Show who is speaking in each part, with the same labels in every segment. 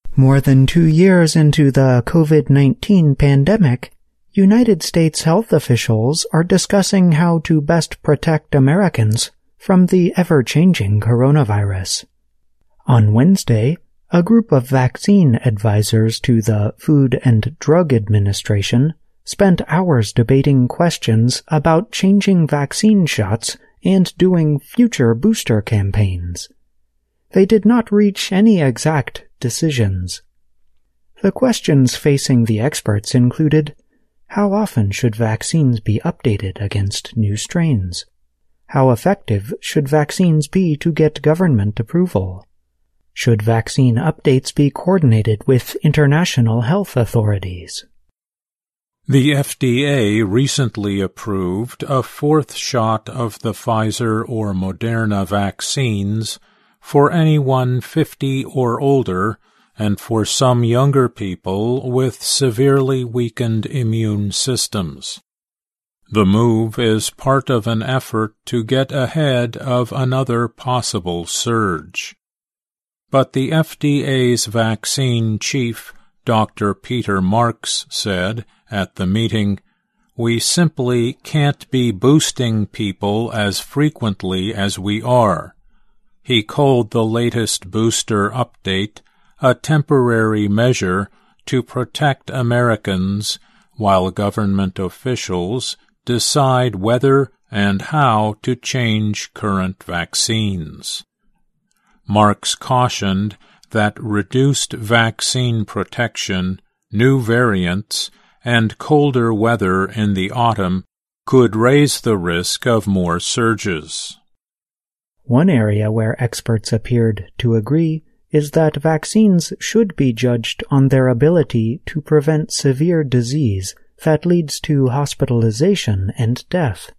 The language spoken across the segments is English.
Speaker 1: More than 2 years into the COVID-19 pandemic, United States health officials are discussing how to best protect Americans from the ever-changing coronavirus. On Wednesday, a group of vaccine advisors to the Food and Drug Administration spent hours debating questions about changing vaccine shots and doing future booster campaigns. They did not reach any exact decisions. The questions facing the experts included: how often should vaccines be updated against new strains? How effective should vaccines be to get government approval? Should vaccine updates be coordinated with international health authorities?
Speaker 2: The FDA recently approved a fourth shot of the Pfizer or Moderna vaccines for anyone 50 or older and for some younger people with severely weakened immune systems. The move is part of an effort to get ahead of another possible surge. But the FDA's vaccine chief, Dr. Peter Marks, said at the meeting, "We simply can't be boosting people as frequently as we are." He called the latest booster update a temporary measure to protect Americans while government officials decide whether and how to change current vaccines. Marks cautioned that reduced vaccine protection, new variants, and colder weather in the autumn could raise the risk of more surges.
Speaker 1: One area where experts appeared to agree is that vaccines should be judged on their ability to prevent severe disease that leads to hospitalization and death.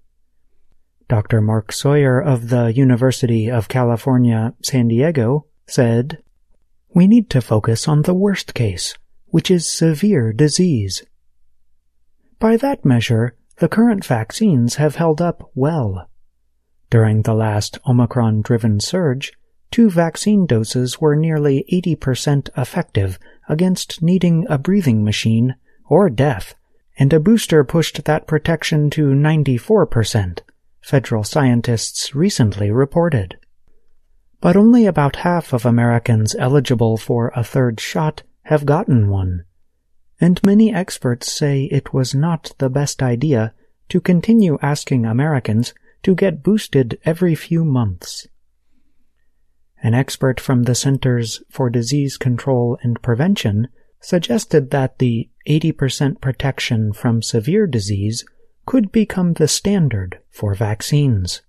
Speaker 1: Dr. Mark Sawyer of the University of California, San Diego, said, "We need to focus on the worst case, which is severe disease." By that measure, the current vaccines have held up well. During the last Omicron-driven surge, 2 vaccine doses were nearly 80% effective against needing a breathing machine or death, and a booster pushed that protection to 94%. Federal scientists recently reported. But only about half of Americans eligible for a third shot have gotten one, and many experts say it was not the best idea to continue asking Americans to get boosted every few months. An expert from the Centers for Disease Control and Prevention suggested that the 80% protection from severe disease could become the standard for vaccines.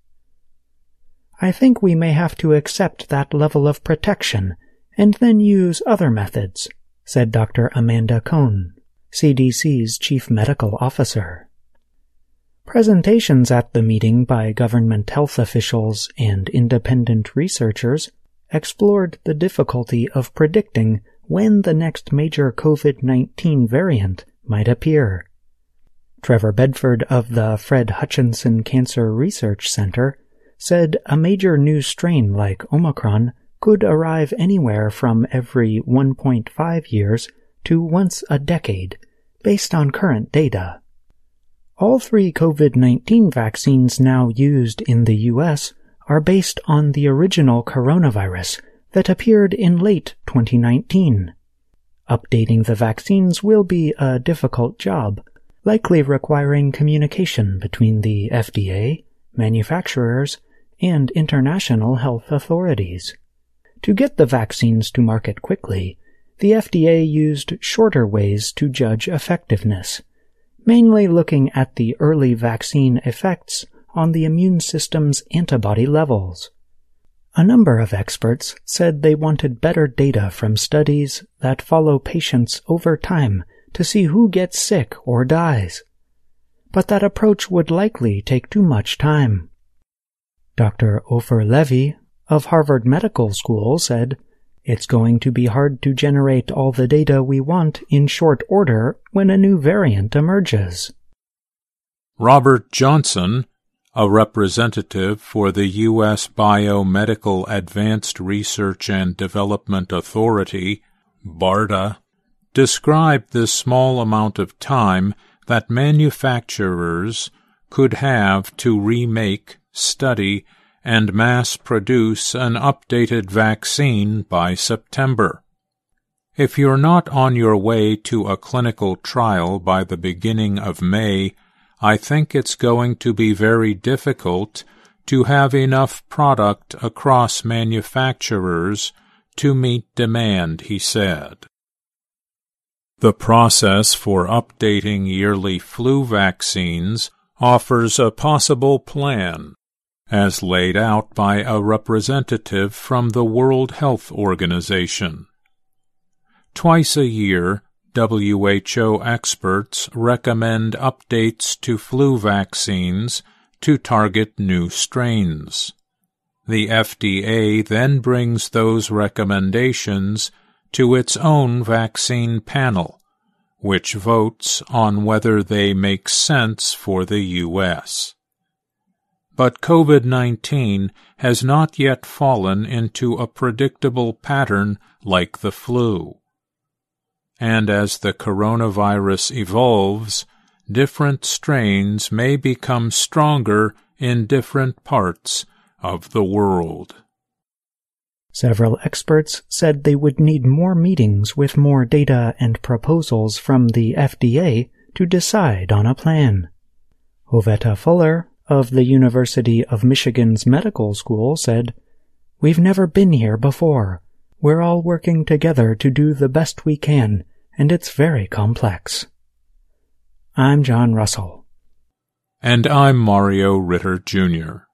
Speaker 1: "I think we may have to accept that level of protection and then use other methods," said Dr. Amanda Cohn, CDC's chief medical officer. Presentations at the meeting by government health officials and independent researchers explored the difficulty of predicting when the next major COVID-19 variant might appear. Trevor Bedford of the Fred Hutchinson Cancer Research Center said a major new strain like Omicron could arrive anywhere from every 1.5 years to once a decade, based on current data. All 3 COVID-19 vaccines now used in the U.S. are based on the original coronavirus that appeared in late 2019. Updating the vaccines will be a difficult job, likely requiring communication between the FDA, manufacturers, and international health authorities. To get the vaccines to market quickly, the FDA used shorter ways to judge effectiveness, mainly looking at the early vaccine effects on the immune system's antibody levels. A number of experts said they wanted better data from studies that follow patients over time to see who gets sick or dies. But that approach would likely take too much time. Dr. Ofer Levy of Harvard Medical School said, "It's going to be hard to generate all the data we want in short order when a new variant emerges."
Speaker 2: Robert Johnson, a representative for the U.S. Biomedical Advanced Research and Development Authority, BARDA, described the small amount of time that manufacturers could have to remake, study, and mass-produce an updated vaccine by September. If you're not on your way to a clinical trial by the beginning of May, I think it's going to be very difficult to have enough product across manufacturers to meet demand, he said. The process for updating yearly flu vaccines offers a possible plan, as laid out by a representative from the World Health Organization. Twice a year, WHO experts recommend updates to flu vaccines to target new strains. The FDA then brings those recommendations to its own vaccine panel, which votes on whether they make sense for the U.S. But COVID-19 has not yet fallen into a predictable pattern like the flu. And as the coronavirus evolves, different strains may become stronger in different parts of the world.
Speaker 1: Several experts said they would need more meetings with more data and proposals from the FDA to decide on a plan. Oveta Fuller of the University of Michigan's Medical School said, "We've never been here before. We're all working together to do the best we can, and it's very complex." I'm John Russell.
Speaker 2: And I'm Mario Ritter, Jr.